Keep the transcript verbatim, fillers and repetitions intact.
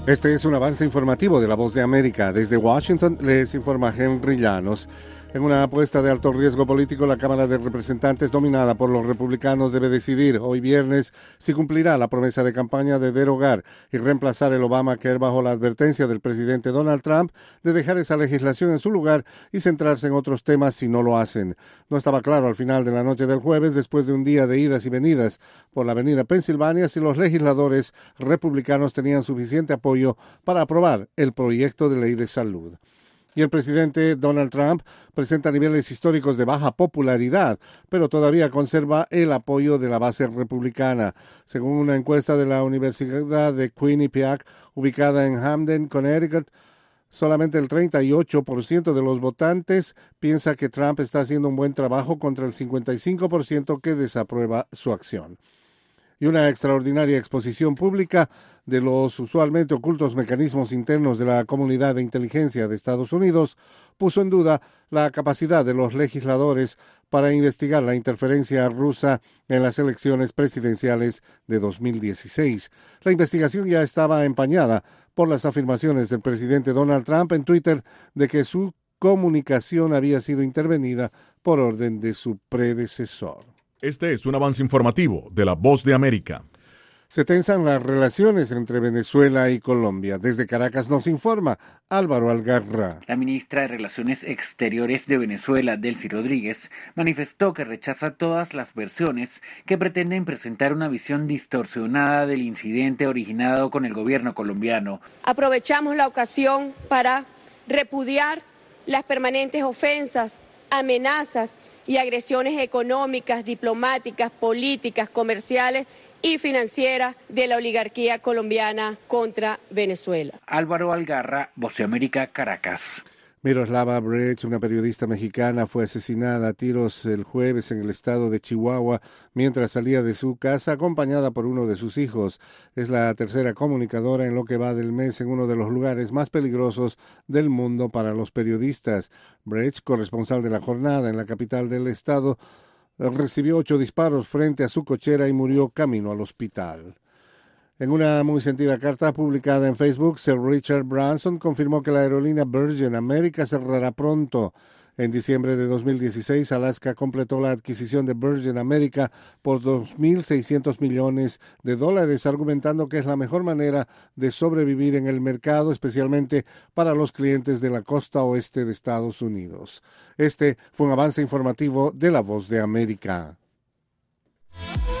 Este es un avance informativo de La Voz de América. Desde Washington les informa Henry Llanos. En una apuesta de alto riesgo político, la Cámara de Representantes, dominada por los republicanos, debe decidir hoy viernes si cumplirá la promesa de campaña de derogar y reemplazar el Obamacare bajo la advertencia del presidente Donald Trump de dejar esa legislación en su lugar y centrarse en otros temas si no lo hacen. No estaba claro al final de la noche del jueves, después de un día de idas y venidas por la avenida Pensilvania, si los legisladores republicanos tenían suficiente apoyo para aprobar el proyecto de ley de salud. Y el presidente Donald Trump presenta niveles históricos de baja popularidad, pero todavía conserva el apoyo de la base republicana. Según una encuesta de la Universidad de Quinnipiac, ubicada en Hamden, Connecticut, solamente el treinta y ocho por ciento de los votantes piensa que Trump está haciendo un buen trabajo contra el cincuenta y cinco por ciento que desaprueba su acción. Y una extraordinaria exposición pública de los usualmente ocultos mecanismos internos de la comunidad de inteligencia de Estados Unidos puso en duda la capacidad de los legisladores para investigar la interferencia rusa en las elecciones presidenciales de dos mil dieciséis. La investigación ya estaba empañada por las afirmaciones del presidente Donald Trump en Twitter de que su comunicación había sido intervenida por orden de su predecesor. Este es un avance informativo de La Voz de América. Se tensan las relaciones entre Venezuela y Colombia. Desde Caracas nos informa Álvaro Algarra. La ministra de Relaciones Exteriores de Venezuela, Delcy Rodríguez, manifestó que rechaza todas las versiones que pretenden presentar una visión distorsionada del incidente originado con el gobierno colombiano. Aprovechamos la ocasión para repudiar las permanentes ofensas, amenazas y agresiones económicas, diplomáticas, políticas, comerciales y financieras de la oligarquía colombiana contra Venezuela. Álvaro Algarra, Voz de América, Caracas. Miroslava Brecht, una periodista mexicana, fue asesinada a tiros el jueves en el estado de Chihuahua mientras salía de su casa acompañada por uno de sus hijos. Es la tercera comunicadora en lo que va del mes en uno de los lugares más peligrosos del mundo para los periodistas. Brecht, corresponsal de La Jornada en la capital del estado, recibió ocho disparos frente a su cochera y murió camino al hospital. En una muy sentida carta publicada en Facebook, Sir Richard Branson confirmó que la aerolínea Virgin America cerrará pronto. En diciembre de dos mil dieciséis, Alaska completó la adquisición de Virgin America por dos mil seiscientos millones de dólares, argumentando que es la mejor manera de sobrevivir en el mercado, especialmente para los clientes de la costa oeste de Estados Unidos. Este fue un avance informativo de La Voz de América.